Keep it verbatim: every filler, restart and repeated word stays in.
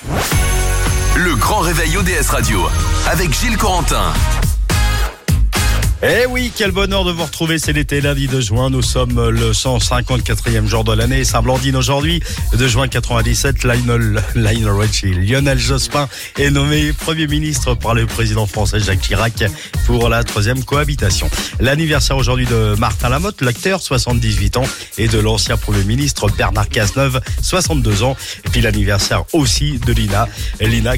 Le grand réveil O D S Radio avec Gilles Corentin. Eh oui, quel bonheur de vous retrouver, c'est l'été, lundi deux juin, nous sommes le cent cinquante-quatrième jour de l'année, Saint-Blandine aujourd'hui, deux juin quatre-vingt-dix-sept, Lionel, Lionel Richie, Lionel Jospin est nommé Premier ministre par le président français Jacques Chirac pour la troisième cohabitation. L'anniversaire aujourd'hui de Martin Lamotte, l'acteur, soixante-dix-huit ans, et de l'ancien Premier ministre Bernard Cazeneuve, soixante-deux ans, et puis l'anniversaire aussi de Lina, Lina